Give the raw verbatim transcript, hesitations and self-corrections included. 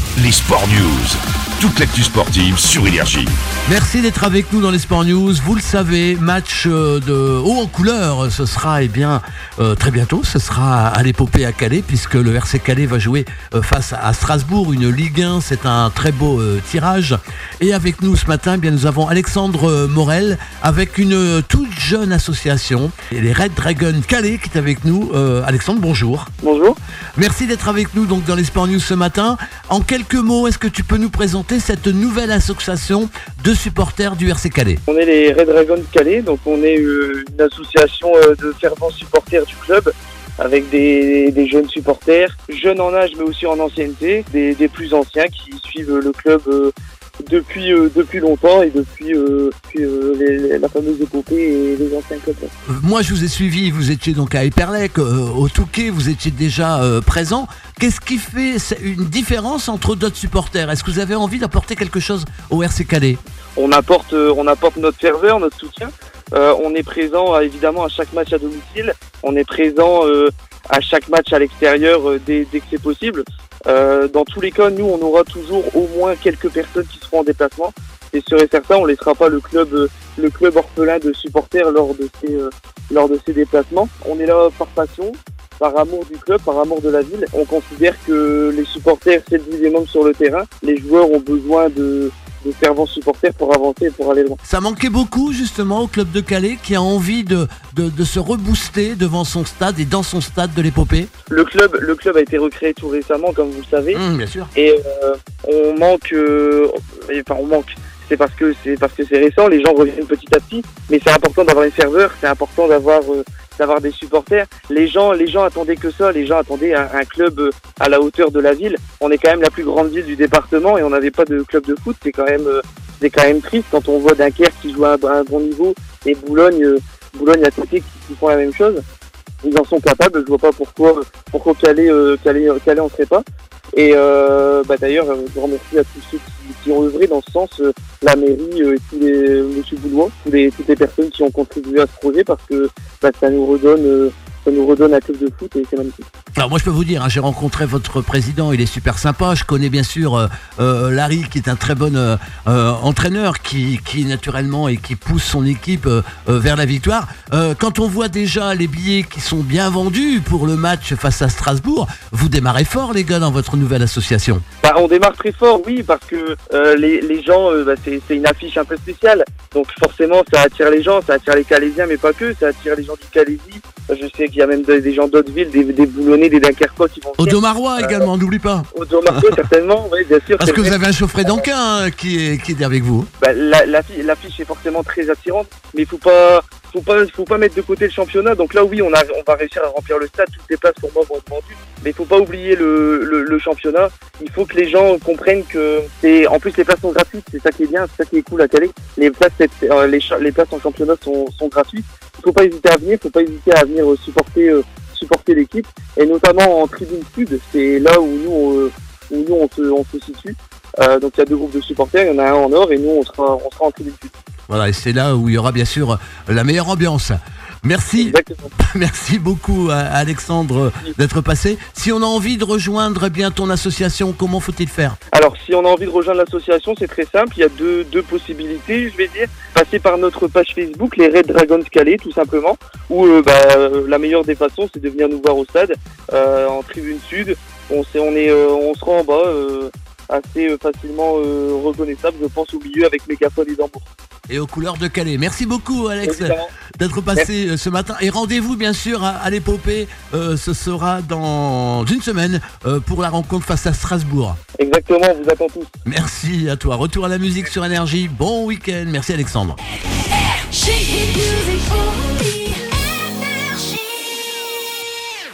les Sport News. Toute l'actu sportive sur Énergie. Merci d'être avec nous dans les Sport News. Vous le savez, match de haut en couleur, ce sera eh bien euh, très bientôt. Ce sera à l'épopée à Calais, puisque le R C Calais va jouer euh, face à Strasbourg, une Ligue un. C'est un très beau euh, tirage. Et avec nous ce matin, eh bien nous avons Alexandre Morel avec une toute jeune association, les Red Dragons Calais, qui est avec nous. Euh, Alexandre, bonjour. Bonjour. Merci d'être avec nous donc dans les Sport News ce matin. En quelques mots, est-ce que tu peux nous présenter cette nouvelle association de supporters du R C Calais? On est les Red Dragons Calais, donc on est euh, une association euh, de fervents supporters du club, avec des, des jeunes supporters, jeunes en âge mais aussi en ancienneté, des, des plus anciens qui suivent le club euh, depuis euh, depuis longtemps et depuis, euh, depuis euh, les, les, la fameuse épopée et les anciens clubs. Moi je vous ai suivi, vous étiez donc à Éperlec, euh, au Touquet, vous étiez déjà euh, présent. Qu'est-ce qui fait une différence entre d'autres supporters? Est-ce que vous avez envie d'apporter quelque chose au R C Calais? On apporte, euh, on apporte notre ferveur, notre soutien. Euh, on est présent euh, évidemment à chaque match à domicile. On est présent euh, à chaque match à l'extérieur euh, dès, dès que c'est possible. Euh, dans tous les cas, nous, on aura toujours au moins quelques personnes qui seront en déplacement. C'est sûr et certain, on ne laissera pas le club, euh, le club orphelin de supporters lors de ces, euh, lors de ces déplacements. On est là par passion, par amour du club, par amour de la ville. On considère que les supporters, c'est le minimum sur le terrain. Les joueurs ont besoin de... de fervents supporters pour avancer et pour aller loin. Ça manquait beaucoup justement au club de Calais qui a envie de, de, de se rebooster devant son stade et dans son stade de l'épopée. Le club, le club a été recréé tout récemment, comme vous le savez. Mmh, bien sûr. Et euh, on manque, euh, enfin on manque. C'est parce que c'est parce que c'est récent. Les gens reviennent petit à petit, mais c'est important d'avoir une ferveur. C'est important d'avoir euh, d'avoir des supporters. Les gens, les gens attendaient que ça. Les gens attendaient un, un club à la hauteur de la ville. On est quand même la plus grande ville du département et on n'avait pas de club de foot. C'est quand même, euh, c'est quand même triste quand on voit Dunkerque qui joue à un, à un bon niveau et Boulogne, euh, Boulogne à côté qui, qui font la même chose. Ils en sont capables. Je vois pas pourquoi, pourquoi Calais, euh, Calais, Calais en serait pas. Et euh, bah d'ailleurs, je vous remercie à tous ceux qui, qui ont œuvré dans ce sens, euh, la mairie euh, et tous les Monsieur Boulois, tous les, toutes les personnes qui ont contribué à ce projet parce que bah, ça nous redonne, euh, ça nous redonne un club de foot et c'est magnifique. Alors moi je peux vous dire, hein, j'ai rencontré votre président, il est super sympa. Je connais bien sûr euh, euh, Larry qui est un très bon euh, euh, entraîneur qui, qui naturellement et qui pousse son équipe euh, euh, vers la victoire. Euh, quand on voit déjà les billets qui sont bien vendus pour le match face à Strasbourg, vous démarrez fort les gars dans votre nouvelle association. Bah, on démarre très fort, oui, parce que euh, les, les gens, euh, bah, c'est, c'est une affiche un peu spéciale. Donc forcément ça attire les gens, ça attire les Calaisiens mais pas que, ça attire les gens du Calaisie. Je sais qu'il y a même des, des gens d'autres villes, des, des Boulonnais, des Dunkerquois qui vont... Audomarois euh, également, n'oublie pas. Audomarois certainement, oui bien sûr. Parce que vrai. vous avez un Chauffret d'Anquin hein, qui, est, qui est avec vous. Bah, la, la, l'affiche est forcément très attirante, mais il faut pas... Faut pas, faut pas mettre de côté le championnat. Donc là, oui, on, a, on va réussir à remplir le stade. Toutes les places pour moi vont être vendues. Mais il faut pas oublier le, le, le championnat. Il faut que les gens comprennent que c'est, en plus les places sont gratuites. C'est ça qui est bien, c'est ça qui est cool à Calais. Les places, euh, les, les places en championnat sont, sont gratuites. Il faut pas hésiter à venir. Il faut pas hésiter à venir supporter, euh, supporter l'équipe. Et notamment en tribune sud, c'est là où nous, euh, où nous on se, on se situe. Euh, donc il y a deux groupes de supporters. Il y en a un en nord et nous on sera, on sera en tribune sud. Voilà, et c'est là où il y aura bien sûr la meilleure ambiance. Merci, Exactement. Merci beaucoup à Alexandre d'être passé. Si on a envie de rejoindre eh bien ton association, comment faut-il faire? Alors, si on a envie de rejoindre l'association, c'est très simple. Il y a deux, deux possibilités, je vais dire. Passer par notre page Facebook, les Red Dragons Calais, tout simplement. Ou euh, bah, la meilleure des façons, c'est de venir nous voir au stade, euh, en tribune sud. On, sait, on, est, euh, on sera en bas, euh, assez facilement euh, reconnaissable, je pense, au milieu avec mégaphone et tambour. Et aux couleurs de Calais. Merci beaucoup Alex Évidemment. d'être passé Merci. ce matin. Et rendez-vous bien sûr à, à l'épopée, euh, ce sera dans une semaine euh, pour la rencontre face à Strasbourg. Exactement, on vous attend tous. Merci à toi. Retour à la musique sur Énergie. Bon week-end. Merci Alexandre.